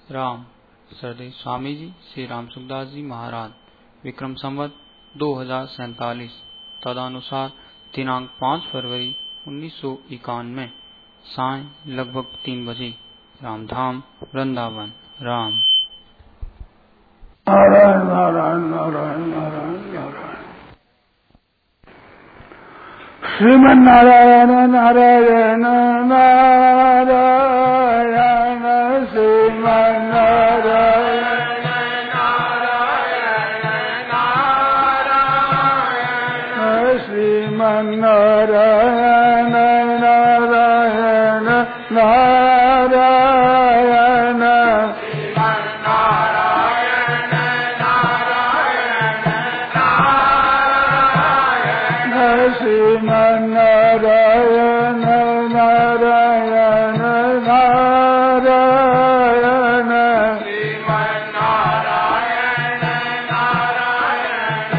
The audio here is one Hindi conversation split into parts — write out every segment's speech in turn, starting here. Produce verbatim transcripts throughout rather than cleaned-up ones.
राम श्रद्धेय स्वामी जी श्री राम सुखदास जी महाराज विक्रम संवत दो हजार सैतालीस तदनुसार दिनांक पाँच फरवरी उन्नीस सौ इक्यानवे साय लगभग तीन बजे रामधाम वृंदावन। राम नारायण नारायण नारायण नारायण नारायण श्रीमन नारायण नारायण नारायण श्रीमन नारायण नारायण नारायण श्रीमन नारायण नारायण नारायण श्रीमन नारायण नारायण नारायण श्रीमन नारायण नारायण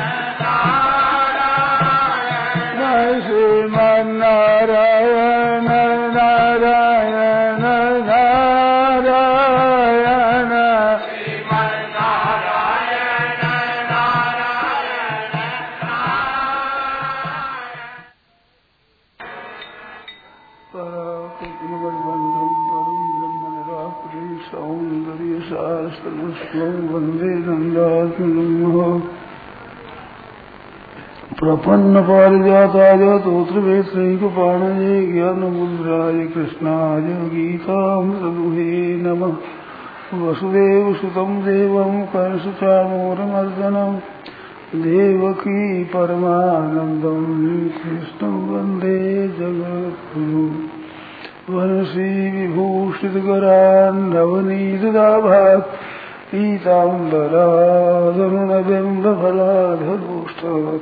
नारायण श्रीमन नारायण नारायण नारायण श्रीमन नारायण सौंदर्य शास्त्र वंदे नंदात्म प्रपन्न पारिजाताय तोत्रवेत्रैकपाणये ज्ञानमुद्राय कृष्णाय गीतामृतदुहे नमः। वसुदेवसुतं देवं कंसचाणूरमर्दनं देवकी परमानन्दं कृष्णं वन्दे जगद्गुरुम्। वनश्री विभूषितकरान् नवनीतदाभात् पीताम्बरादरुणबिम्बफलाधरोष्ठात्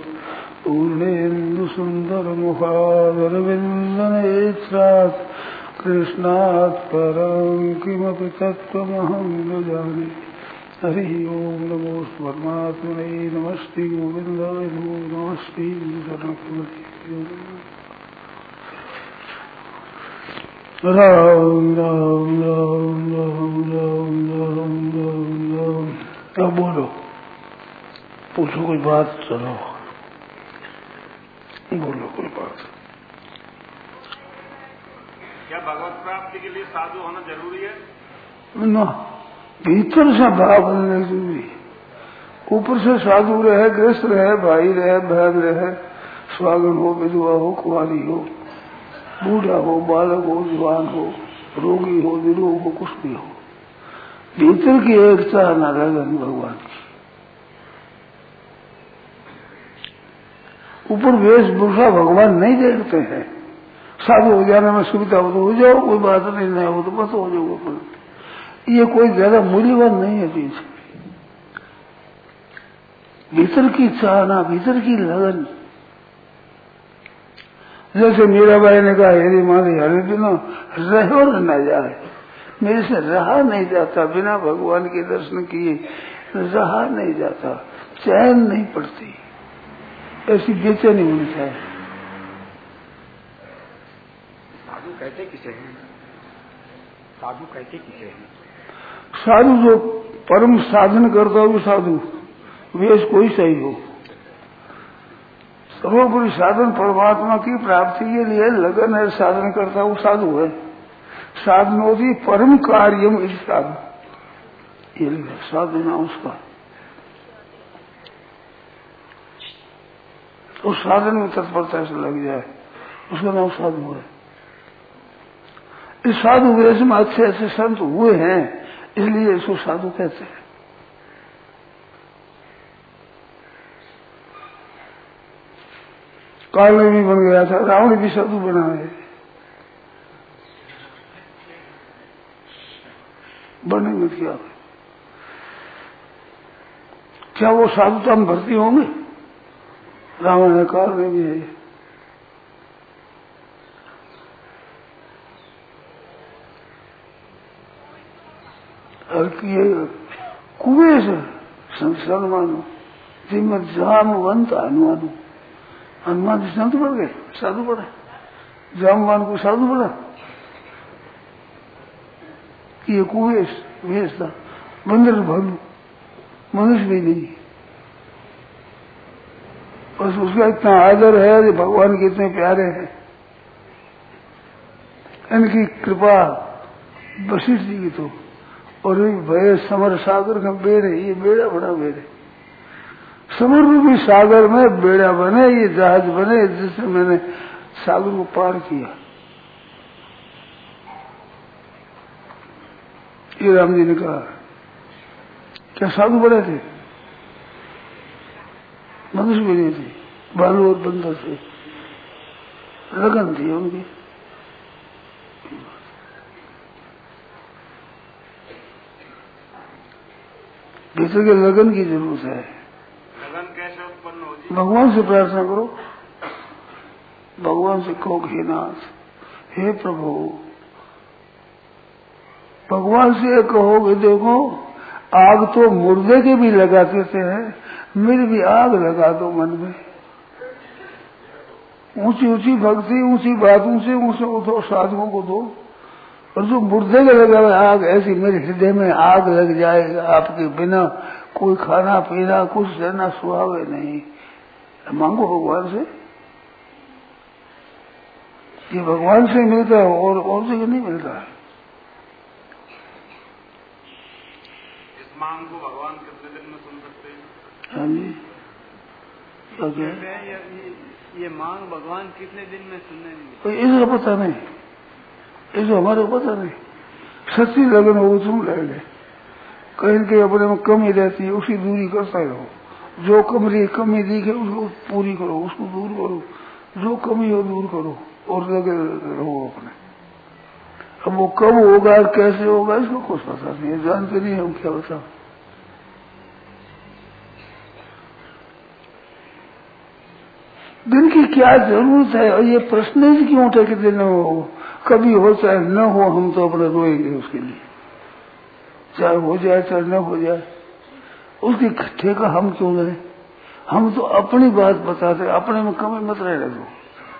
पूर्णेन्दुसुन्दरमुखादरविन्दनेत्रात् कृष्णात् परं किमपि तत्त्वमहं न जाने। हरिः ओं नमो परमात्मने नमस्ते गोविन्दाय नमो नमस्ते शरणकमले। राम राम राम राम राम राम राम राम। अब बोलो, पूछो कोई बात। चलो बोलो कोई बात। क्या भगवत प्राप्ति के लिए साधु होना जरूरी है? ना, भीतर से भाव बनने जरूरी है। ऊपर से साधु रहे, गृहस्थ रहे, भाई रहे, बहन रहे, स्वागन हो, विधवा हो, कुंवारी हो, बूढ़ा हो, बालक हो, जवान हो, रोगी हो, निरोग हो, कुछ भी हो, भीतर की एकता न रहेगा भगवान की। ऊपर वेशभूषा भगवान नहीं देखते हैं। साधु हो जाने में सुविधा हो तो हो जाओ, कोई बात नहीं, नहीं हो तो बस हो जाओ। ये कोई ज्यादा मूल्यवान नहीं है चीज। भीतर की चाहना, भीतर की लगन। जैसे मीराबाई ने कहा, हेरी मारी हरे बिना रहो न जाए। मेरे से रहा नहीं जाता, बिना भगवान के दर्शन किए रहा नहीं जाता, चैन नहीं पड़ती, ऐसी बेचैनी होनी चाहिए। साधु कहते किसे हैं? साधु कहते किसे हैं? साधु जो परम साधन करता हो साधु, वेश कोई सही हो। सर्वोपरि साधन परमात्मा की प्राप्ति के लिए लगन है, साधन करता वो साधु है। साधनोधि परम कार्यम इस साधु, ये साधना उसका। तो साधन में तत्परता से लग जाए, उसका नाम साधु है। इस साधु वेश में अच्छे अच्छे संत हुए हैं, इसलिए इसको साधु कहते हैं। काल में भी बन गया था, रावण भी साधु बना है। बनने में क्या क्या वो साधुता में भर्ती होंगे? रावण है, काल में भी है। और ये कुएं से संसार मानो जिम्मत जामवंत हनुमानो। हनुमान जी संत बन गए, साधु बने। जामवान को साधु बना। ये कुएं भेजता, बंदर भालू, मनुष्य भी नहीं। बस उसका इतना आदर है कि भगवान के इतने प्यारे हैं। इनकी कृपा वशिष्ठ जी की तो, और भय समर सागर का बेड़े, ये बेड़ा बड़ा बेड़े, समर रूपी सागर में बेड़ा बने, ये जहाज बने जिससे मैंने सागर को पार किया। ये राम जी ने कहा। क्या साधु बड़े थे? मनुष्य भी नहीं थे, भालू और बंदर थे, लगन थी उनकी। भीतर के लगन की जरूरत है। लगन कैसे उत्पन्न होती? भगवान से प्रार्थना करो, भगवान से कहो हे नाथ, हे प्रभु। भगवान से कहो कि देखो आग तो मुर्दे के भी लगा देते हैं, मेरी भी आग लगा दो मन में। ऊंची ऊंची भक्ति, ऊंची बातों से ऊंचे उठो, साधुओं को दो, और जो मुर्दे के लगा हुआ आग, ऐसी मेरे हृदय में आग लग जाएगा। आपके बिना कोई खाना पीना कुछ रहना सुहावे नहीं। मांगो भगवान से, ये भगवान से मिलता है और और जगह नहीं मिलता है। इस मांग को भगवान कितने दिन में सुन सकते हैं? हाँ जी, क्या ये, ये मांग भगवान कितने दिन में सुनेंगे? इसका पता नहीं, इसको हमारे को पता नहीं। सच्ची लगन हो तुम ले ले, कहीं के अपने में कमी रहती है उसी दूरी करता रहो। जो कमरी कमी दिखे उसको पूरी करो, उसको दूर करो, जो कमी हो दूर करो और लगे रहो अपने। अब वो कब होगा और कैसे होगा इसको कुछ पता नहीं है, जानते नहीं हम क्या बताओ। दिन की क्या जरूरत है, और ये प्रश्न ही क्यों उठे कि दिन हो, कभी हो चाहे न हो, हम तो अपने रोएंगे उसके लिए, चाहे हो जाए चाहे न हो जाए, उसकी ठेका हम क्यों लें। हम तो अपनी बात बताते, अपने में कमी मत रहने दो,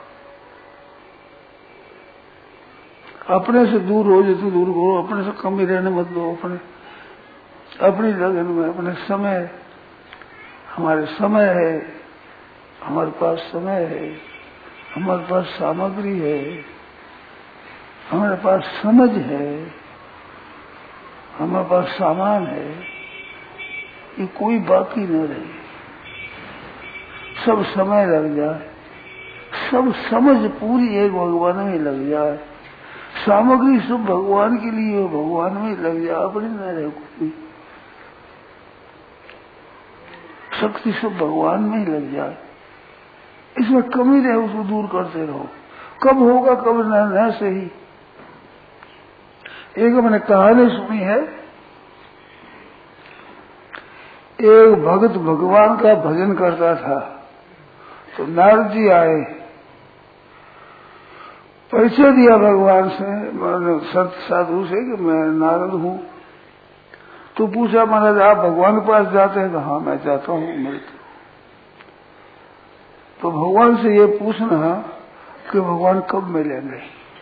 अपने से दूर हो जितनी दूर करो, अपने से कमी रहने मत दो। अपने अपनी लगन में अपने समय, हमारे समय है, हमारे पास समय है, हमारे पास सामग्री है, हमारे पास समझ है, हमारे पास सामान है, ये कोई बाकी न रहे। सब समय लग जाए, सब समझ पूरी एक भगवान में लग जाए, सामग्री सब भगवान के लिए हो, भगवान में लग जाए, अपनी न रहे कोई शक्ति, सब भगवान में ही लग जाए। इसमें कमी रहे उसको दूर करते रहो, कब होगा कब न, न सही। एक मैंने कहानी सुनी है, एक भक्त भगवान का भजन करता था, तो नारद जी आए, परिचय दिया भगवान से, सत साधु से कि मैं नारद हूँ। तो पूछा महाराज आप भगवान के पास जाते हैं? तो हाँ मैं जाता हूँ, मिलते। तो भगवान से ये पूछना कि भगवान कब मिलेंगे।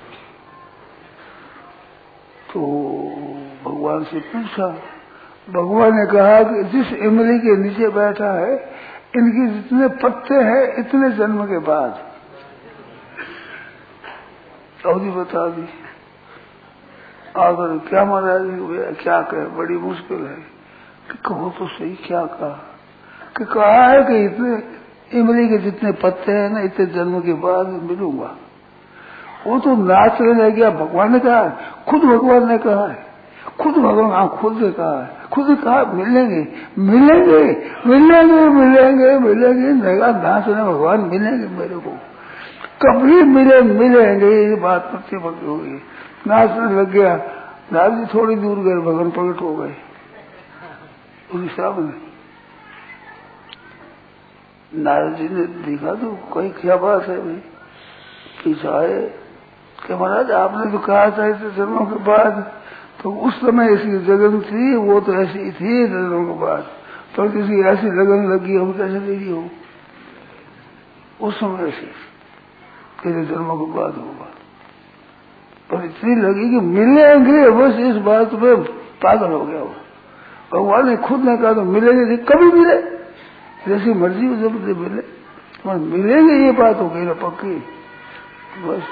तो भगवान से पूछा, भगवान ने कहा कि जिस इमली के नीचे बैठा है, इनके जितने पत्ते हैं इतने जन्म के बाद। अवधि बता दी। अगर क्या महाराज क्या कहे, बड़ी मुश्किल है कि कहो तो सही, क्या कहा कि कहा है कि इतने इमली के जितने पत्ते हैं ना, इतने जन्म के बाद मिलूंगा। वो तो नाचने लग गया। भगवान ने कहा, खुद भगवान ने कहा है, खुद भगवान हाँ खुद ने कहा है, खुद ने कहा मिलेंगे मिलेंगे मिलेंगे मिलेंगे मिलेंगे लगा नाचने, भगवान मिलेंगे मेरे को, कभी मिले मिलेंगे, ये बात पत्ती पक्की हो गई। नाचने लग गया। नारद जी थोड़ी दूर गए, भगवान प्रकट हो गए उनके सामने। नारद जी ने देखा तो कोई क्या बात है भाई, पीछे आए कि महाराज आपने तो कहा था इस जन्मों के बाद, तो उस समय ऐसी जगन थी, वो तो ऐसी थी जन्मों के बाद, पर किसी ऐसी लगन लगी हम कैसे देगी हो, उस समय ऐसी तेरे जन्मों के बाद होगा। पर इतनी लगी कि मिलेंगे, बस इस बात पे पागल हो गया वो। भगवान ने खुद ने कहा तो मिलेंगे नहीं, कभी मिले, जैसी मर्जी हो जब मिले, और मिलेंगे ये बात हो गई ना पक्की। बस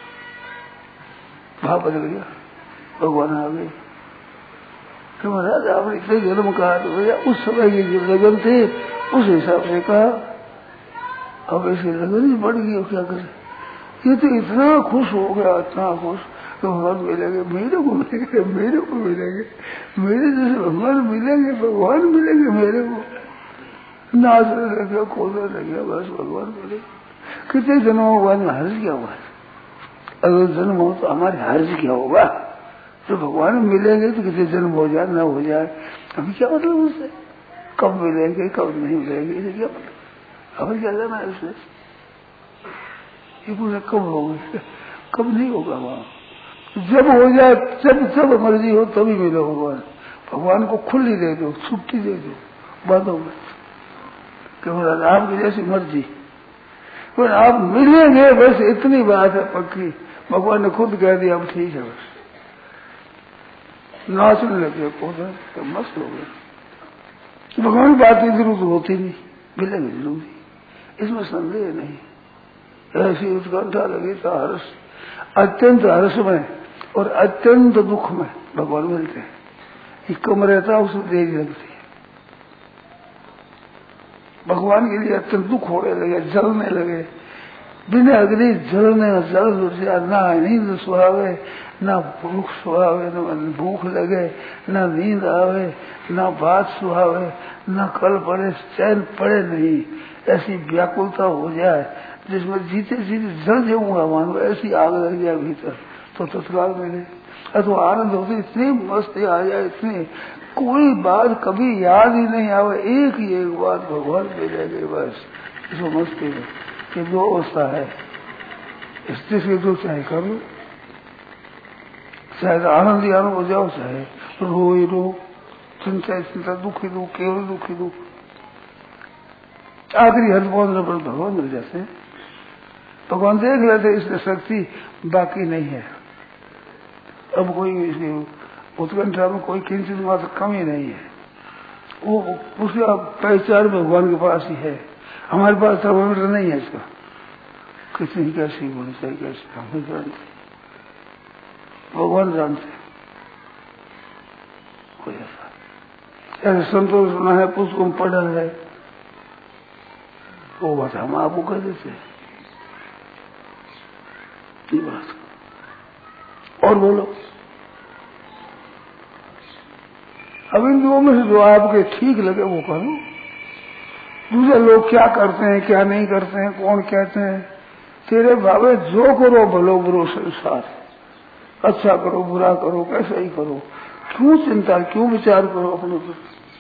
भाव बदल गया, भगवान आ गए कि महाराज आपने इतने जन्म कहा, तो भैया उस समय की जो लगन थे उस हिसाब से कहा, अब ऐसी लगन ही बढ़ गई, क्या करे। ये तो इतना खुश हो गया, इतना खुश तो भगवान मिलेंगे, मेरे को मिलेंगे, मेरे को मिलेंगे, मेरे जैसे भगवान मिलेंगे, भगवान मिलेंगे मेरे को, नाचने लगे, कूदने लगे, बस भगवान मिले। कितने जन्मों के बाद में हर्ष क्या हुआ, अगर जन्म हो तो हमारे हर्ष क्या होगा, तो भगवान मिलेंगे तो कितने जन्म हो जाए न हो जाए, अभी क्या मतलब उससे, कब मिलेंगे कब नहीं मिलेंगे, इसे क्या मतलब, हमें क्या जाना है इसमें, ये पूछा कब होगा, कब नहीं होगा, वहां जब हो जाए, जब जब मर्जी हो तभी मिलो भगवान। भगवान को खुली दे दो, छुट्टी दे दो, बातों में केवल आपकी जैसी मर्जी, पर आप मिलेंगे, बस इतनी बात है पक्की। भगवान ने खुद कह दिया अब ठीक है, बस नाचने लगे, पौधा तो मस्त हो गए। भगवान की बात की जरूरत होती नहीं, मिलेंगे जरूरी, इसमें संदेह नहीं। ऐसी उत्कंठा लगी था, हर्ष, अत्यंत हर्ष में और अत्यंत दुख में भगवान मिलते हैं। ये कम रहता उसमें देरी लगती है, भगवान के लिए अत्यंत दुख होने लगे, जलने लगे, बिना अग्नि जलने जल, ना नींद सुहावे, ना भूख सुहावे, न भूख लगे, ना नींद आवे, ना बात सुहावे, ना कल पड़े, चैन पड़े नहीं, ऐसी व्याकुलता हो जाए जिसमें जीते जीते जल जाऊंगा मानो, ऐसी आग लग जाए भीतर तो तत्काल मिले। अथवा आनंद होती, इतनी मस्ती आ जाए, इतनी कोई बात कभी याद ही नहीं आवे, एक ही एक बात भगवान मिलेगी, बस इसको मस्ती में। ये दो अवस्था है, स्थिति से जो चाहे कर लो, चाहे आनंद ही आनंद हो जाओ, चाहे रो ही रो, चिंता चिंता, दुखी दुख, केवल दुखी दुख, आखिरी हद पहुंचने पर भगवान मिल जाते हैं। भगवान देख लेते इसमें शक्ति बाकी नहीं है, अब कोई उत्कंठा में कोई किंचित मात्र कमी नहीं है, वो उसका पहचान भगवान के पास ही है। हमारे पास थर्मामीटर नहीं है इसका, कितनी कैसी होनी चाहिए, कैसी हम जानते, भगवान जानते। कोई ऐसा ऐसे संतोष सुना है, पुस्तकों में पढ़ा है, वो बात हम आपको कह देते ये बात। और बोलो, अब इन दो में से जो आपके ठीक लगे वो करो। दूसरे लोग क्या करते हैं क्या नहीं करते हैं, कौन कहते हैं, तेरे भावे जो करो भलो बुरो संसार, अच्छा करो बुरा करो कैसा ही करो, क्यों चिंता क्यों विचार करो अपने पर।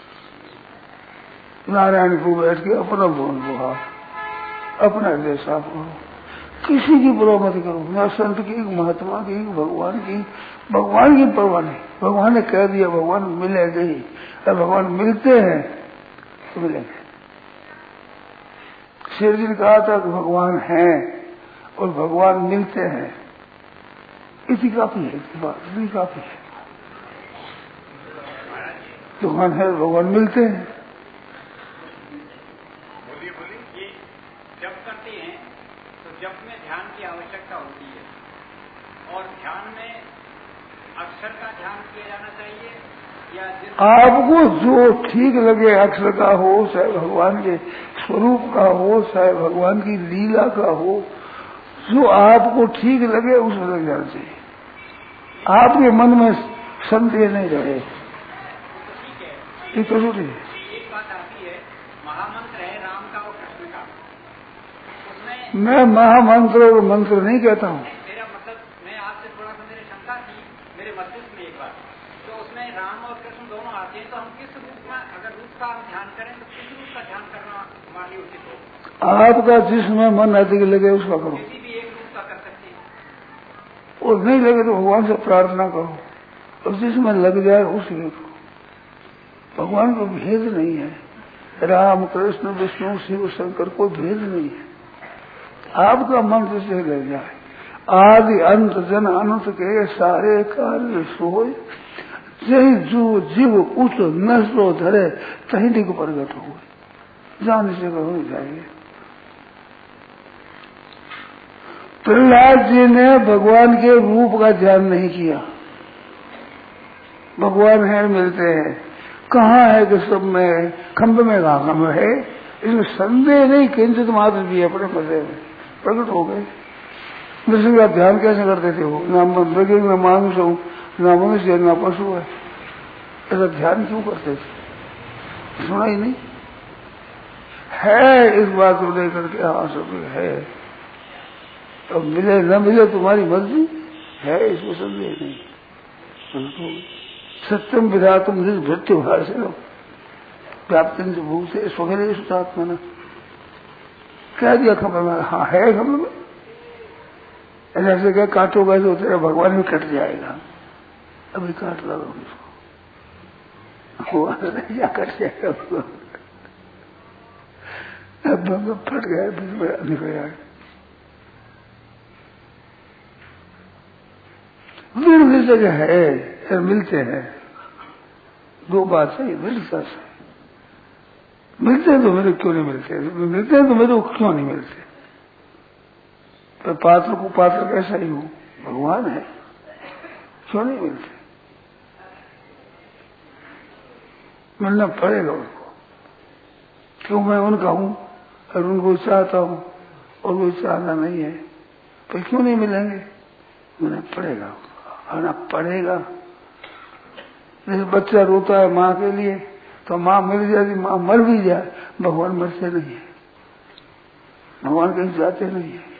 नारायण को बैठ के अपना भवन बुहा, अपना हृदय साफ करो, किसी की परवाह मत करो, ना संत की, महात्मा की, भगवान की। भगवान की परवाह नहीं, भगवान ने कह दिया भगवान मिलेंगे ही, और भगवान मिलते हैं तो मिलेंगे। शेर जी ने कहा था कि भगवान हैं और भगवान मिलते हैं, इसी काफी है, इसी बात इसी काफी है। भगवान है, भगवान मिलते हैं। बोलिए बोलिए। ये जप करते हैं तो जप में ध्यान की आवश्यकता होती है, और ध्यान में अक्षर का ध्यान किया जाना चाहिए या आपको जो ठीक लगे, अक्षर का हो चाहे भगवान के स्वरूप का हो चाहे भगवान की लीला का हो, जो आपको ठीक लगे उसमें लग जाना चाहिए, आपके मन में संदेह नहीं रहे, ये जरूरी है। एक बात आती है, महामंत्र है राम का और कृष्ण का, उसमें मैं महामंत्र और मंत्र नहीं कहता हूँ, मेरा मतलब मैं आपसे थोड़ा सा मेरी शंका थी मेरे मस्तिष्क में एक बार, तो उसमें राम और कृष्ण दोनों आते हैं, तो हम किस रूप में, अगर रूप का हम ध्यान करें तो किस रूप का ध्यान करना हमारे लिए उचित हो? आपका जिसमें मन अधिक लगे उसका करो, किसी भी एक रूप का कर सकते हैं, और नहीं लगे तो भगवान से प्रार्थना करो, और जिसमें लग जाए उसी करो। भगवान को भेद नहीं है, राम कृष्ण विष्णु शिव शंकर कोई भेद नहीं है, आपका मन जिसे लग जाए। आदि अंत जन अनंत के सारे कार्य सोए, जही जो जीव उच्च नष्टो धरे तही को प्रगट हो जान से हो जाएंगे। प्रहलाद जी ने भगवान के रूप का ध्यान नहीं किया। भगवान है, मिलते हैं, कहाँ है कि सब में खंभ में कहाँ में है, इसमें संदेह नहीं किंचित मात्र भी अपने मजे में प्रकट हो गए। दर्शन का ध्यान कैसे करते थे वो? ना मृग न मानुष हूं, ना मनुष्य ना पशु है, ऐसा ध्यान क्यों करते थे? सुना ही नहीं है। इस बात को लेकर के हाँ सब है, अब मिले न मिले तुम्हारी मर्जी है, इसमें संदेह नहीं। सत्यम विधा तुम भृत्य भार से लो व्याप्त भूख से स्वगले सुतात्मा न कह दिया खबर में, हाँ है खबर में। ऐसे क्या काटोगा तो तेरा भगवान भी कट जाएगा, अभी काट लगा उसको, क्या कट जाएगा भगवान, अब फट गया निकल जाएगा। मिल जगह है, मिलते हैं, दो बात सही, मिलता से मिलते हैं तो मेरे क्यों नहीं मिलते, मिलते हैं तो मेरे को क्यों नहीं मिलते? तो पात्र को पात्र कैसा ही हूं, भगवान है, क्यों नहीं मिलते? मिलना पड़ेगा उनको, क्यों मैं उनका हूं और उनको चाहता हूं और वो चाहना नहीं है, तो क्यों नहीं मिलेंगे? मिलना पड़ेगा, आना पड़ेगा। जैसे बच्चा रोता है माँ के लिए तो माँ मिल जाती, माँ मर भी जाए, भगवान मरते नहीं है, भगवान कहीं जाते नहीं है।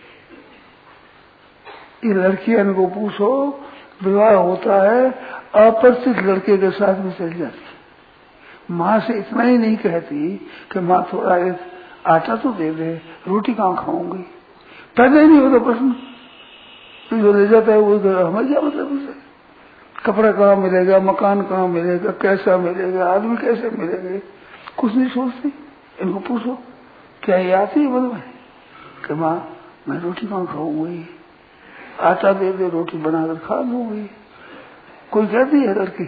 ये लड़कियां को पूछो, विवाह होता है अपरिचित लड़के के साथ में चल जाती, माँ से इतना ही नहीं कहती कि माँ थोड़ा एक आटा तो दे दे, रोटी कहाँ खाऊंगी, पैदा ही नहीं होता प्रश्न। जो ले जाता है वो हमें क्या मतलब उसे, कपड़ा कहाँ मिलेगा, मकान कहाँ मिलेगा, कैसा मिलेगा, आदमी कैसे मिलेंगे, कुछ नहीं सोचती। इनको पूछो क्या ये आती है मन में कि माँ मैं रोटी कहाँ खाऊंगी, आटा दे दे रोटी बनाकर खा लूंगी, कोई कहती है लड़की?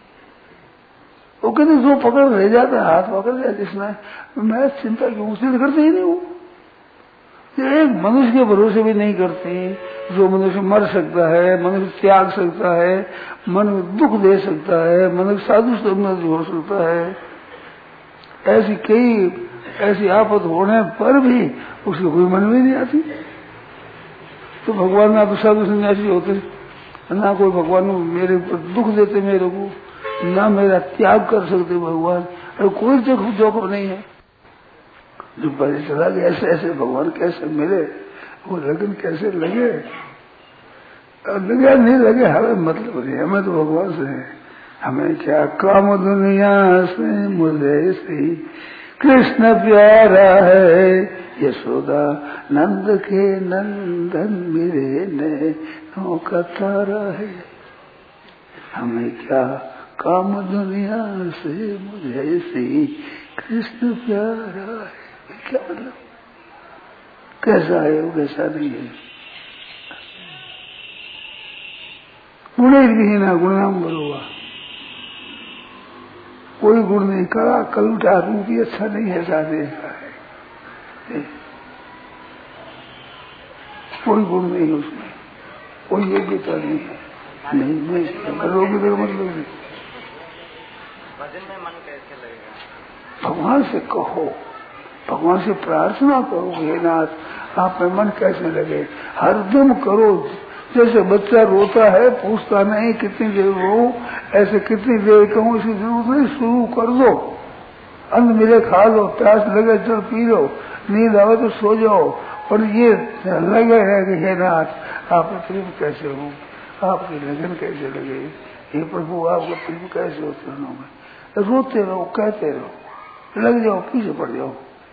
वो कहते जो पकड़ रह जाता है, हाथ पकड़ जाए जिसमें, मैं चिंता क्यों, चिंता करते ही नहीं हूँ। एक मनुष्य के भरोसे भी नहीं करती, जो मनुष्य मर सकता है, मनुष्य त्याग सकता है, मन में दुख दे सकता है, मनुष्य साधु संगत हो सकता है, ऐसी कई ऐसी आफत होने पर भी उसको कोई मन में नहीं आती। तो भगवान ना तो साधु सन्यासी होते, ना कोई भगवान मेरे को दुख देते, मेरे को ना मेरा त्याग कर सकते भगवान, और कोई जोखम नहीं है। जो पहले चला गया ऐसे ऐसे भगवान कैसे मिले, वो लगन कैसे लगे, लगे नहीं लगे हमें मतलब नहीं, हमें तो भगवान से है। हमें क्या काम दुनिया से, मुझे से कृष्ण प्यारा है, यशोदा नंद के नंदन मेरे ने नौका तारा है। हमें क्या काम दुनिया से, मुझे से कृष्ण प्यारा है, क्या मतलब, कैसा है वो कैसा नहीं है। गुणे भी ना गुणाम बरोगा, कोई गुण नहीं करा, कल उठा रूप भी अच्छा नहीं है, साधे का है, कोई गुण नहीं उसमें, कोई योग्यता नहीं है, नहीं नहीं योग्यता का मतलब नहीं। भजन में मन कैसे लगेगा? भगवान से कहो, भगवान से प्रार्थना करो, हे नाथ आप में मन कैसे लगे, हरदम करो। जैसे बच्चा रोता है पूछता नहीं कितनी देर रो, ऐसे कितनी देर कहूँ इसकी जरूरत नहीं, शुरू कर दो, अन्न मिले खा लो, प्यास लगे जल पी लो, नींद आवे तो सो जाओ, पर ये लगे है कि हे नाथ आप प्रेम कैसे हो, आपकी लगन कैसे लगे, हे प्रभु आपका प्रेम कैसे हो चरणों में। रोते रहो, कहते रहो, लग जाओ, पीछे पड़ जाओ,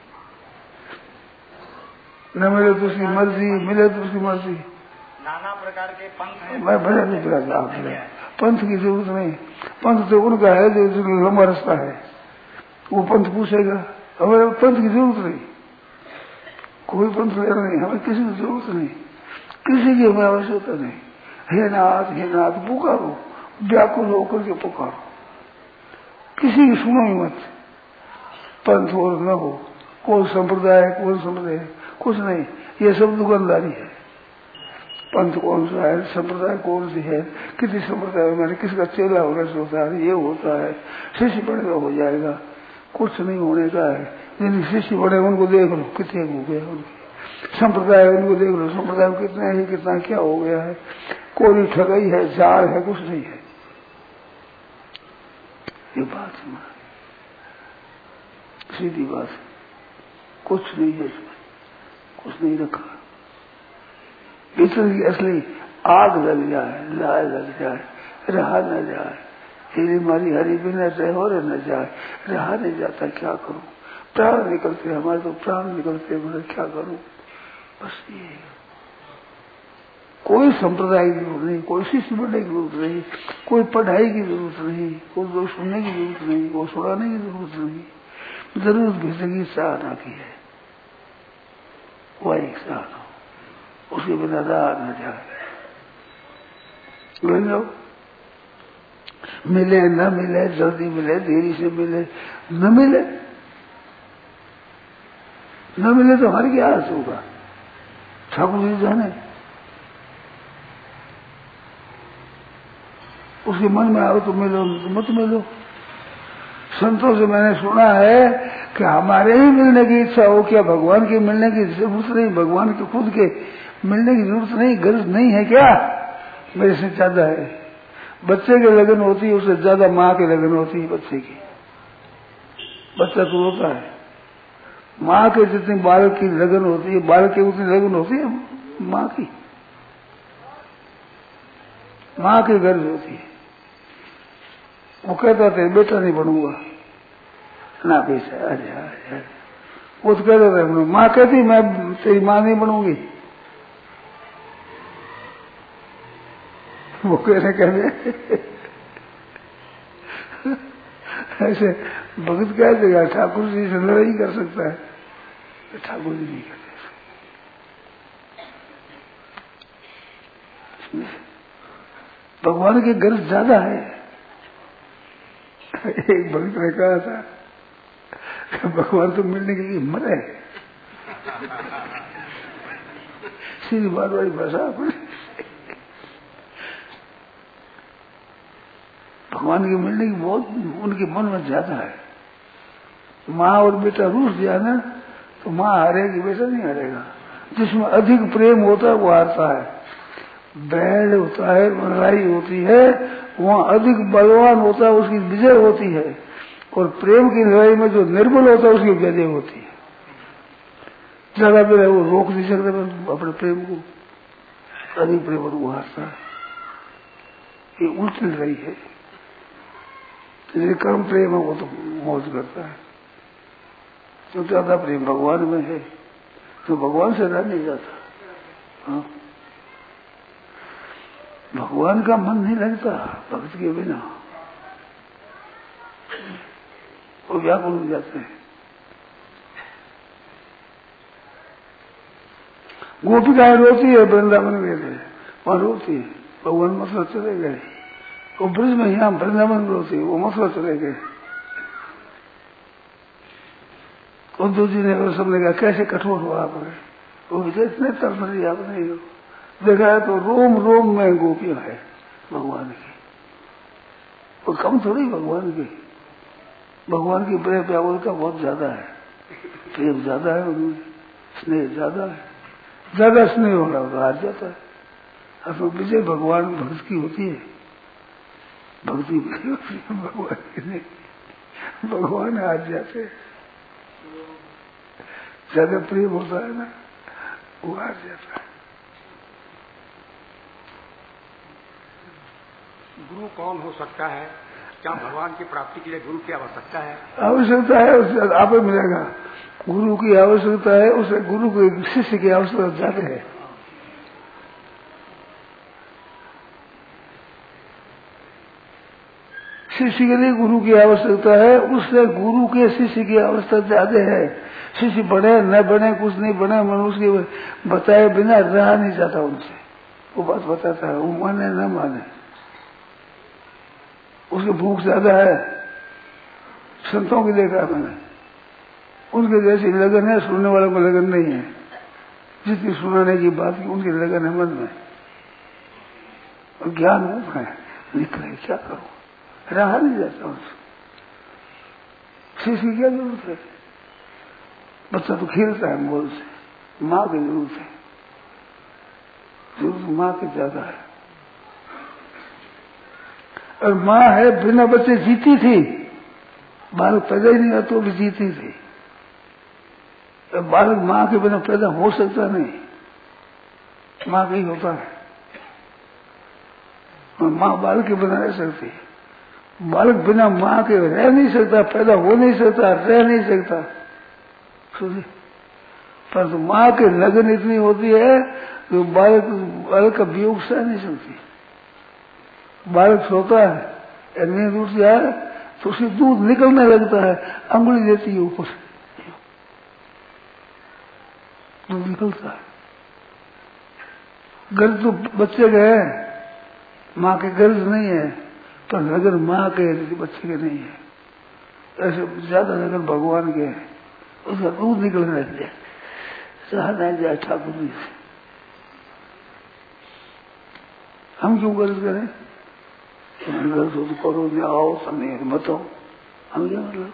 न मिले तो उसकी मर्जी, मिले तो उसकी मर्जी। नाना प्रकार के पंथ हैं, मैं भजन नहीं करा, आप पंथ की जरूरत नहीं, पंथ तो उनका है जो लंबा रास्ता है, वो पंथ पूछेगा, हमें पंथ की जरूरत नहीं, कोई पंथ लेना नहीं, हमें किसी की जरूरत नहीं, किसी की हमें आवश्यकता नहीं। हे नाथ हे नाथ पुकारो, व्याकुल होकर के पुकारो, किसी की सुनो ही मत। पंथ और न हो, कौन संप्रदाय कौन संप्रदाय कुछ नहीं, ये सब दुकानदारी है। पंथ कौन सा है, संप्रदाय कौन सी है, किसी संप्रदाय में मैंने किसका चेला होने से होता है, ये होता है, शिष्य बनेगा हो जाएगा, कुछ नहीं होने का है। जिन शिष्य बने उनको देख लो कितने हो गए, उनके संप्रदाय उनको देख लो, संप्रदाय में कितना है कितना क्या हो गया है, कोई ठगाई है, जाल है, कुछ नहीं है। ये बात सुना, सीधी बात, कुछ नहीं है इसमें, कुछ नहीं रखा। भीतर की असली आग लग जाए, लाए लग जाए, रहा न जाए, तेरी मारी हरी बिना रहे और न जाए, रहा नहीं जाता, क्या करूं, प्राण निकलते हमारे तो प्राण निकलते, मैं क्या करूं। बस ये कोई संप्रदाय की जरूरत नहीं, कोई शिष्य बनने की जरूरत नहीं, कोई पढ़ाई की जरूरत नहीं, कोई लोग सुनने की जरूरत नहीं, कोई सुनाने की जरूरत नहीं। जरूरत भीतर की साधना की है, वह एक साधना, उसके बिना रहा न जाए। मिले न मिले, जल्दी मिले देरी से मिले, न मिले न मिले तो हमारी क्या अर्थ होगा। ठाकुर जी जाने, उसके मन में आओ तो मिलो, तो मत मिलो। संतों से मैंने सुना है कि हमारे ही मिलने की इच्छा हो, क्या भगवान के मिलने की जरूरत नहीं, भगवान के खुद के मिलने की जरूरत नहीं, गरज नहीं है क्या। मेरे से ज्यादा है, बच्चे की लगन होती है उससे ज्यादा माँ की लगन होती है बच्चे की। बच्चा तो रोता है, माँ के जितनी बालक की लगन होती है, बालक की उतनी लगन होती है माँ की, माँ की गर्ज होती है। वो कहता था बेटा नहीं बनूंगा ना, बेटा अरे अरे, वो तो कहता था, माँ कहती मैं तेरी माँ नहीं बनूंगी। वो कहने कहने ऐसे भगत क्या देगा, ठाकुर जी से लड़ाई कर सकता है, ठाकुर जी नहीं करते। भगवान की गर्ज ज्यादा है। एक भक्त ने कहा था कि भगवान तो मिलने के लिए मरे, सीधी बात वाली भाषा अपनी। भगवान के मिलने की बहुत उनके मन में ज्यादा है। माँ और बेटा रूस दिया ना तो माँ हारेगी, बेटा नहीं हारेगा। जिसमें अधिक प्रेम होता है वो हारता है, बैल होता है, लड़ाई होती है, वहाँ अधिक बलवान होता है उसकी विजय होती है, और प्रेम की लड़ाई में जो निर्बल होता है उसकी विजय होती है। ज्यादा प्रेम वो रोक नहीं सकते अपने प्रेम को, अधिक प्रेम वो हारता है। ये उल्टी लड़ाई है। जिसे कम प्रेम है वो तो मौज करता है, जो ज्यादा प्रेम भगवान में है तो भगवान से रह नहीं जाता। हाँ? भगवान का मन नहीं लगता भक्त के बिना, वो व्याकुल हो जाते हैं। गोपिकाएं रोती है वृंदावन गए थे, वहां रोती है, भगवान मथुरा चले गए। वो ब्रज में यहाँ वृंदावन रोती है, वो मथुरा चले गए। उद्धव जी ने सबने कहा कैसे कठोर हो आप, वो विजय इतने तलमरी आप नहीं हो। देखा है तो रोम रोम में गोपियां है भगवान की, वो कम थोड़ी भगवान की। भगवान की प्रेम व्याकुलता बहुत ज्यादा है, प्रेम ज्यादा है उनमें, स्नेह ज्यादा है, ज्यादा स्नेह होना हार जाता है। अब विजय भगवान भक्त की होती है, भक्ति भगवान की नहीं, भगवान हार जाते हैं। ज्यादा प्रेम होता है ना वो हार जाता है। गुरु कौन हो सकता है? क्या भगवान की प्राप्ति के लिए गुरु की आवश्यकता है? आवश्यकता है, उससे आप मिलेगा। गुरु की आवश्यकता है, उसे गुरु को शिष्य की आवश्यकता ज्यादा है। शिष्य के लिए गुरु की आवश्यकता है, उससे गुरु के शिष्य की आवश्यकता ज्यादा है। शिष्य बने न बने कुछ नहीं बने, मन उसके बताए बिना रहा नहीं जाता उनसे। वो बात बताता है, वो माने न माने उसकी भूख ज्यादा है। संतों की देखा है मैंने, उनके जैसी लगन है, सुनने वालों को लगन नहीं है। जितनी सुनाने की बात की उनकी लगन है मन में, और ज्ञान मुख है, निकले क्या करूं, रहा नहीं जाता उससे। शीश की क्या जरूरत है? बच्चा तो खेलता है मोल से, माँ की जरूरत है, जरूरत माँ की ज्यादा है। और माँ है बिना बच्चे जीती थी, बालक पैदा ही नहीं हुआ तो भी जीती थी। और बालक माँ के बिना पैदा हो सकता नहीं, माँ का ही होता है। और माँ बालक के बिना रह सकती है, बालक बिना माँ के रह नहीं सकता, पैदा हो नहीं सकता, रह नहीं सकता। सुनिए, परंतु माँ के लगन इतनी होती है कि बालक बालक का वियोग सह नहीं सकती। बालक सोता है, नींद उठ जाए तो उसे दूध निकलने लगता है, अंगुली देती है ऊपर से, दूध निकलता है। गर्ज तो बच्चे के है, माँ के गर्ज नहीं है, पर लगन माँ के बच्चे के नहीं है। ऐसे ज्यादा लगन भगवान के है, उसका दूध निकलने लग जाए, सहना जाए ठाकुर जी से। हम क्यों गर्ज करें? गर्ज हो तो करो, नहीं आओ समय मत हो, हम क्या मतलब?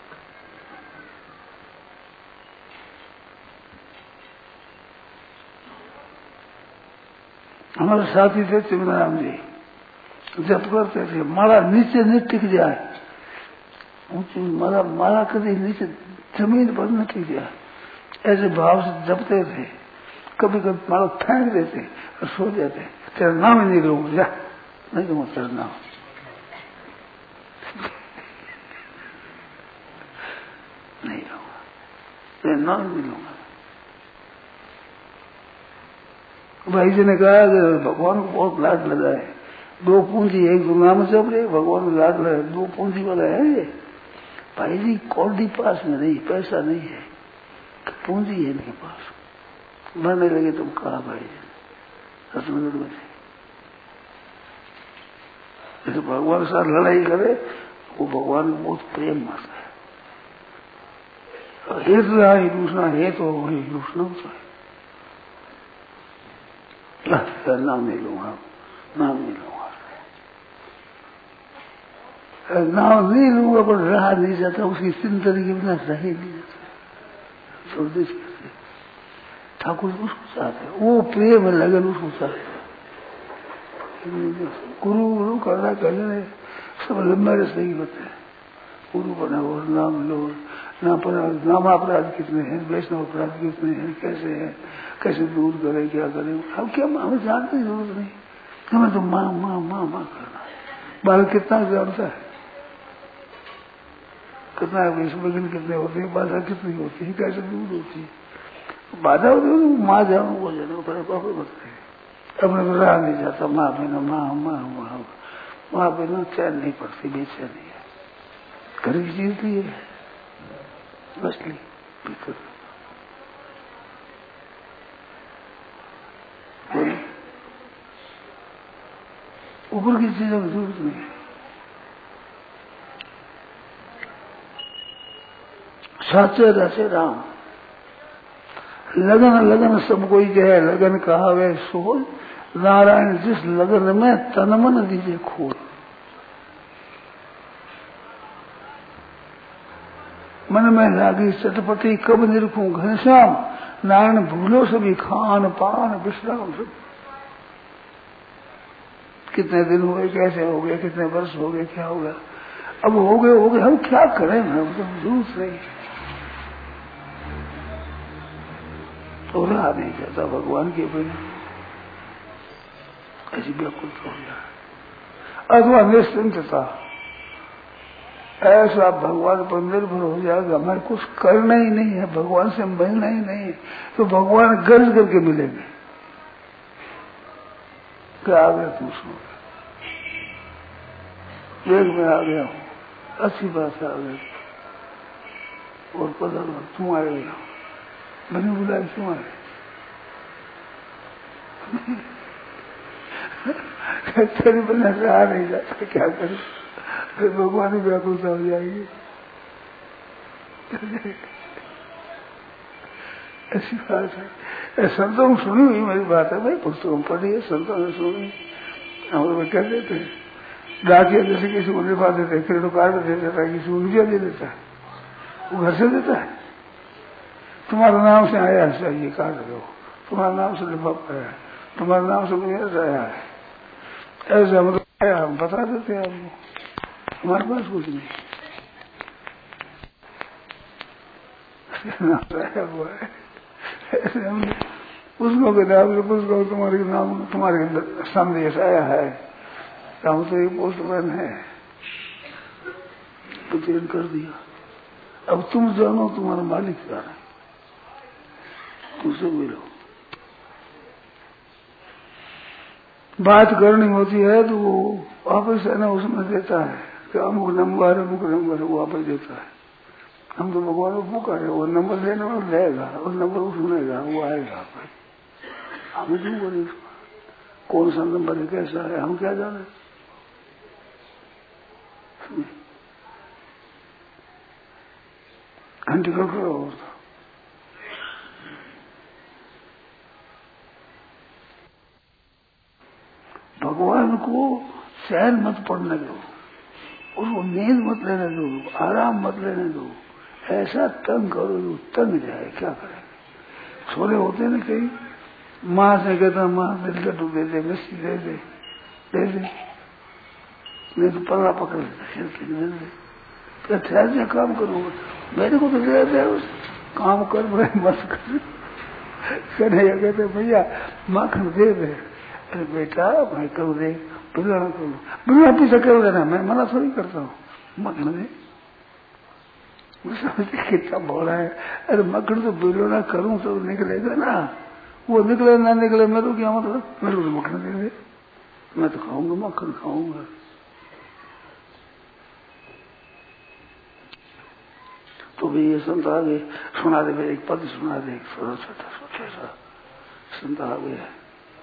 हमारे साथी थे चिमराम जी, जब करते थे माला नीचे नहीं टिक जाए, ऊंची माला माला कभी नीचे जमीन पर न टिक जाए, ऐसे भाव से जपते थे। कभी कभी माला फेंक देते और सो जाते, तेरा नाम ही नहीं लूंगा, जा नहीं तो तेरा नाम नहीं लूंगा, तेरा नाम ही नहीं लूंगा। भाई जी ने कहा कि भगवान को बहुत लाड लगा है, दो पूंजी, एक दुनिया में जब रहे भगवान को लाड लगा, दो पूंजी वाला है ये। भाई जी कौड़ी पास में नहीं, पैसा नहीं है, पूंजी है इनके पास। मरने लगे तुम कहा भाई जी हसनगढ़ में थे, तो भगवान के साथ लड़ाई करे, वो भगवान को बहुत प्रेम मारता है। हे तो ही दूसरा है तो वही दूसरा होता है। नाम नहीं लूंगा, नाम नहीं लूंगा, नाम नहीं लूंगा, पर रहा नहीं जाता, उसकी चिंतन के बिना रह ही नहीं जाता। स्वदेश कैसे ठाकुर उसको चाहते, वो प्रेम लगन उसको चाहते। गुरु गुरु करना करने सब लंबे रस्ते ही होते हैं। गुरु बना हो, नाम लो, नाम नाम अपराध कितने हैं, वैष्णव अपराध कितने हैं, कैसे हैं, कैसे दूर करें, क्या करें, हम क्या हमें जानने की जरूरत नहीं, हमें तो माँ माँ माँ माँ करना है। बालक कितना जानता है, कितना विस्मरण कितने होते हैं, बाधा कितनी होती है, कैसे दूर होती है, बाधा होती है, माँ जानो वो जानो, पर पापा बताए अपने तो रहा नहीं जाता, माँ बिना माँ माँ माँ माँ बिना चैन नहीं पड़ती, बेचैनी है, घर की चीज थी है, मछली भीतर ऊपर की चीजों की जरूरत नहीं है। साचे रसे राम, लगन लगन सब कोई कहे, लगन कहा वे सोल, नारायण जिस लगन में तन मन दीजिए खोल। मन में लागी चटपटी कब निरखूं घनश्याम, नारायण भूलो सभी खान पान विश्राम सब। कितने दिन हो गए, कैसे हो गए, कितने वर्ष हो गए, क्या हो गया, अब हो गए हो गए, हम क्या करें, हम तो जरूरत नहीं, तो रहा नहीं जाता भगवान के बिना, ऐसी व्याकुल हो गया। अथवा निश्चिंतता, ऐसा भगवान पर निर्भर हो जाएगा, हमें कुछ करना ही नहीं है, भगवान से मिलना ही नहीं है, तो भगवान गर्ज करके मिलेंगे। क्या आ गया तुम सुन, वेग में आ गया हूँ, अच्छी बात आ गई, और पता तुम आए गया, मैंने बुलाया क्यों आए, तेरे बिना रहा नहीं जाता, क्या करूं, फिर भगवान ही व्याकुलता हो जाएगी। ऐसी बात है। संतों में सुनी हुई मेरी बात है भाई, पुस्तकों में पढ़ी है, संतों ने सुनी। हम लोग कह देते हैं डाकिया जैसे किसी को लिफा देते हैं, क्रेडिट कार्ड दे देता है, किसी को रुपया दे देता है, वो घर से देता है। तुम्हारे नाम से आया है चाहिए कार्ड दो, तुम्हारे नाम से लिफाफा आया है, तुम्हारे नाम से मुझे आया है, ऐसा मतलब आया, हम बता देते हैं आपको, हमारे पास कुछ नहीं आया हुआ है। ऐसे हमने पुस्तकों के नाम से पुस्तकों तुम्हारे नाम तुम्हारे संदेश आया है, हम तो एक पोस्टमैन है तो चेंज कर दिया। अब तुम जानो तुम्हारा मालिक क्या है, तुमसे मिलो। बात करनी होती है तो वो वापस है ना उसमें देता है कि अमुक नंबर अमुक नंबर वो वापस देता है। हम तो भगवान को पुकार है, वो नंबर लेने वाला लेगा, उस नंबर को सुनेगा, वो आएगा। हमें क्यों बोले कौन सा नंबर है कैसा है, हम क्या जाने। घंटी कर करो होता भगवान को चैन मत पड़ने दो, उसको नींद मत लेने दो, आराम मत लेने दो, ऐसा तंग करो जो तंग जाए। क्या करेंगे, छोरे होते ना कहीं माँ से कहता माँ दिल लड्डू दे दे, मिस्टी दे दे दे दे, नहीं तो पल्ला पकड़ लेते दे दे, तो ठहर से काम करूंगा, मेरे को तो दे दे, उस काम कर रहे मत कर। कन्हैया कहते भैया माखन दे दे। अरे बेटा मैं करूँ दे, बिगड़ा करूँ, बिगड़ा पीछे कर देना, मैं मना थोड़ी करता हूँ, मखन दे। कितना बोला है, अरे मखन तो बिगड़ा करूँ तो निकलेगा ना, वो निकले ना निकले मेरे को क्या मतलब, मेरे को तो मखन दे दे, मैं तो खाऊंगा मक्खन खाऊंगा। तो भी ये संत आगे सुना दे, एक पद सुना दे, एक छोटा छोटा छोटा सा संत आगे है।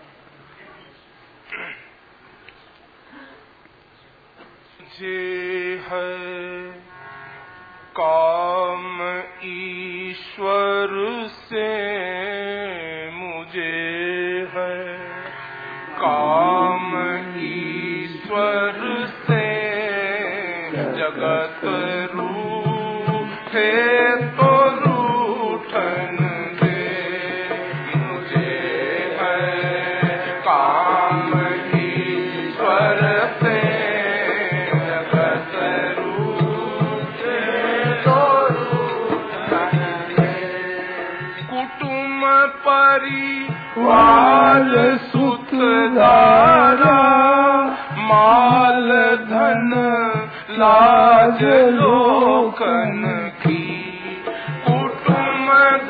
जे है काम ईश्वर से, मुझे है काम ईश्वर से, जगत रूठे तो रूठन दे, मुझे है काम ईश्वर से, जगत रूठे तो रूठन दे, कुटुम परिवार सुत दारा, माल धन लाज लोकन की, कुटुम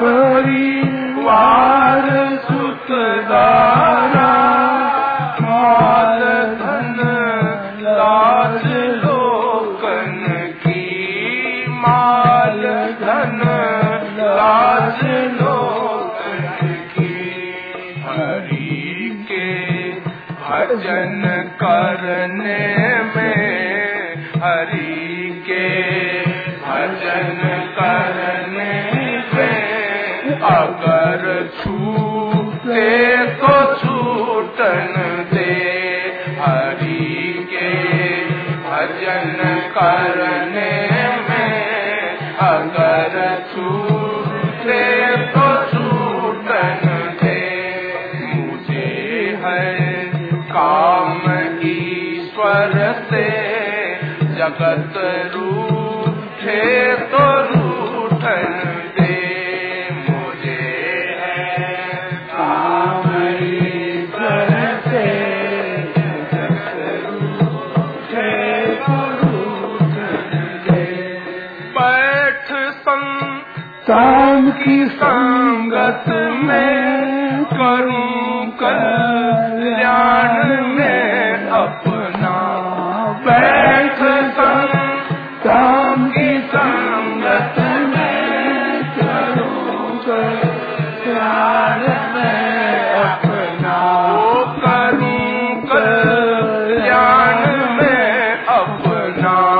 परिवार सुत दारा, माल धन लाज लोकन की, माल धन लाज लोकन की, हरि के भजन करने में, हरि के भजन करने में, अगर छूटे तो छूटन दे, हरि के भजन करने में, अगर छूटे तो छूटन दे, मुझे है काम ईश्वर से, जगत रूठे तो रूठन दे, मुझे है काम ईश्वर से, जगत रूठे तो रूठन दे, बैठ संतान की संगत में, करूं कल्याण में अपना, बैठ संतान की संगत में, करूं कल्याण में अपना, करूं कल्याण में अपना,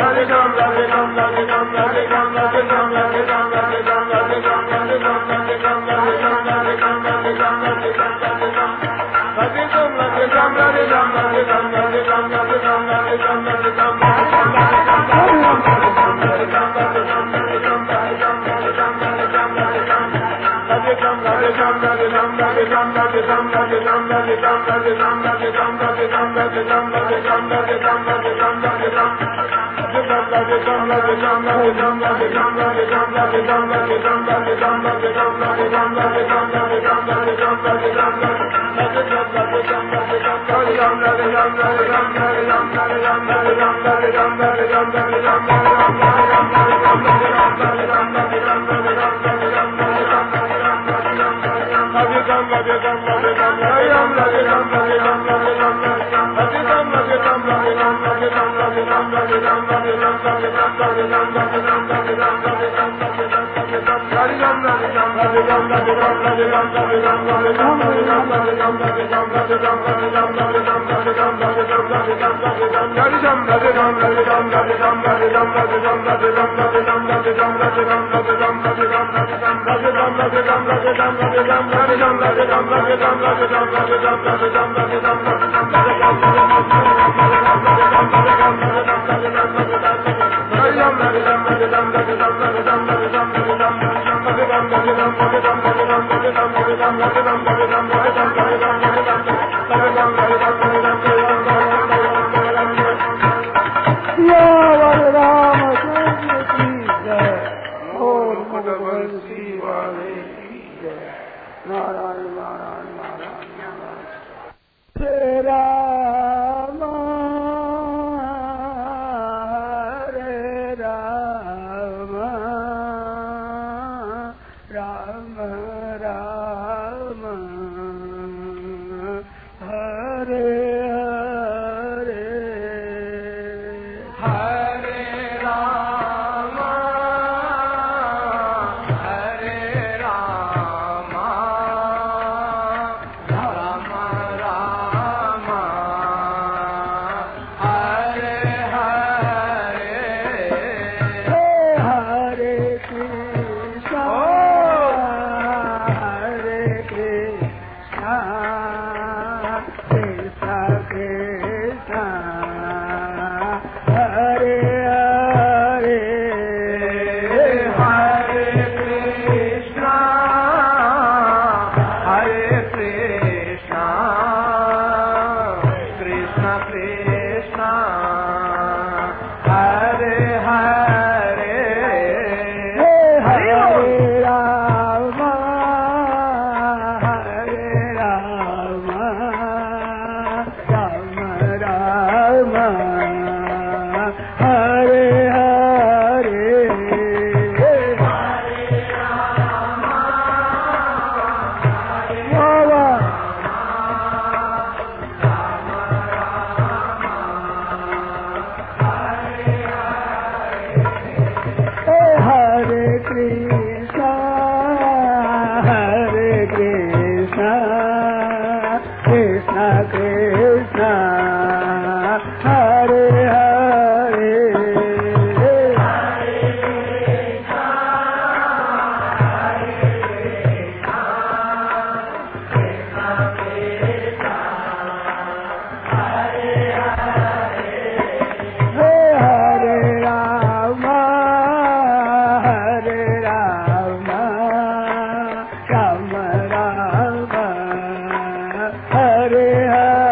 Hare Hare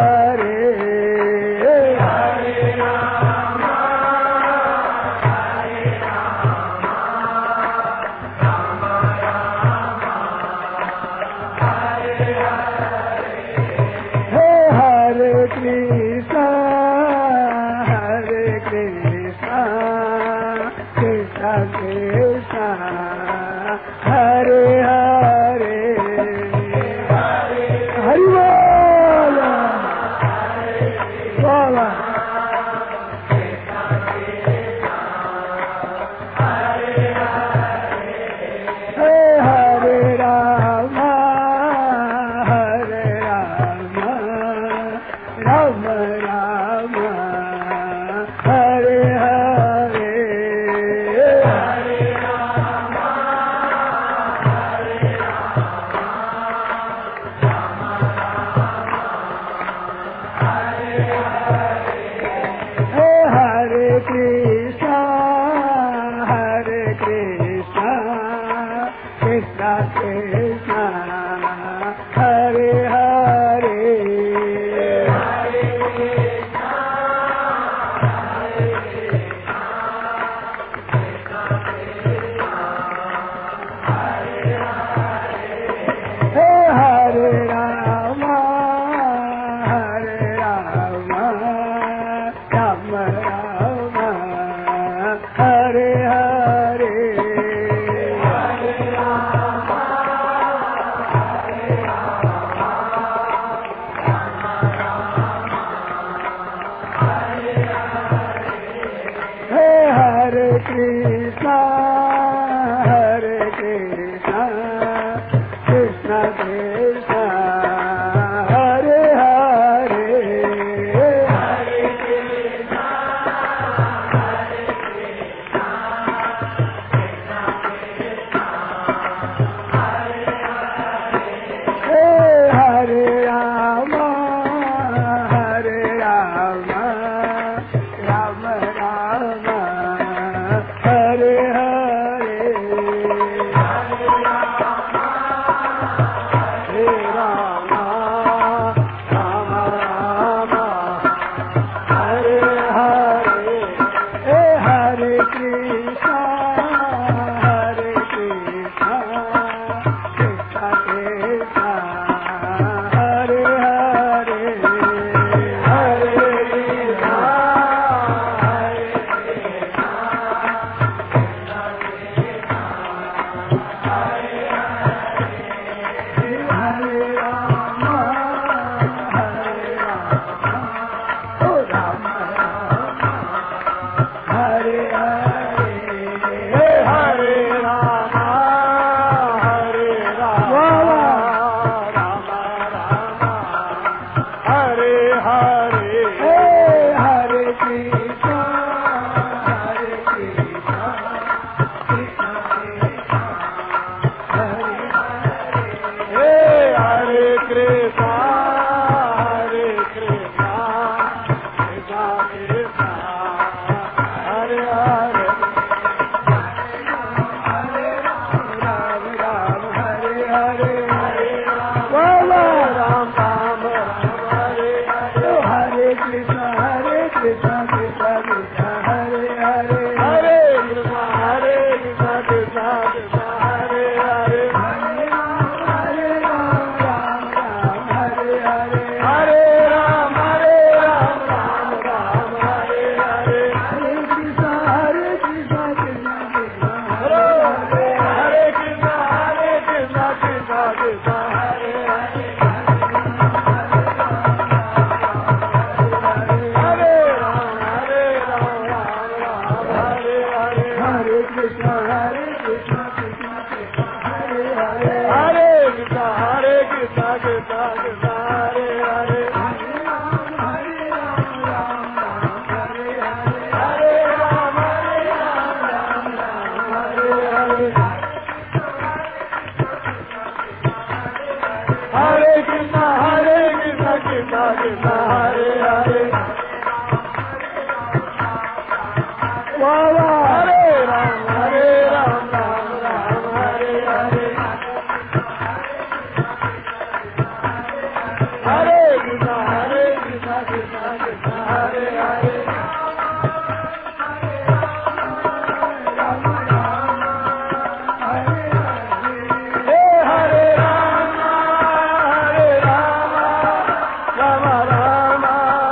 Rama Rama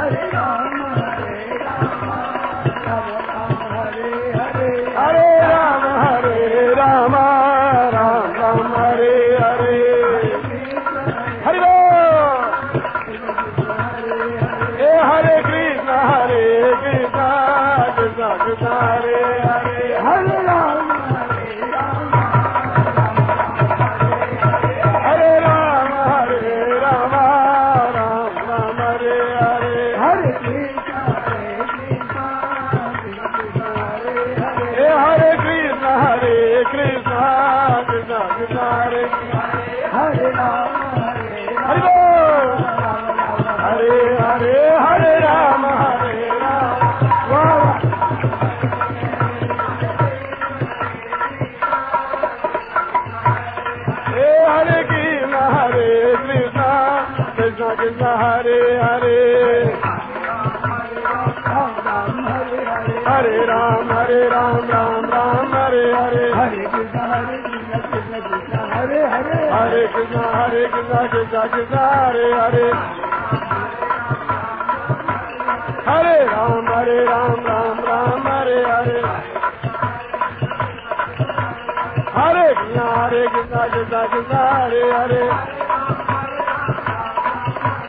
हरे राम हरे राम राम राम हरे हरे हरे राम हरे राम राम राम हरे हरे हरि बोल हे हरे कृष्ण हरे कृष्ण कृष्ण कृष्ण हरे हरे हरे राम हरे राम हरे राम हरे राम राम राम हरे हरे हरे कृष्ण हरे कृष्ण कृष्ण हरे हरे हे हरे कृष्ण हरे कृष्ण कृष्ण कृष्ण हरे हरे राम हरे हरि बोल हरे हरे हरे राम हरे राम वाह हे हरे कृष्ण हरे कृष्ण कृष्ण कृष्ण हरे हरे हरे राम हरे राम राम राम हरे हरे हरे कृष्ण हरे कृष्ण कृष्ण कृष्ण हरे हरे हरे कृष्ण हरे कृष्ण कृष्ण कृष्ण हरे हरे हरे राम हरे राम राम राम हरे हरे हरे कृष्ण हरे कृष्ण कृष्ण कृष्ण हरे हरे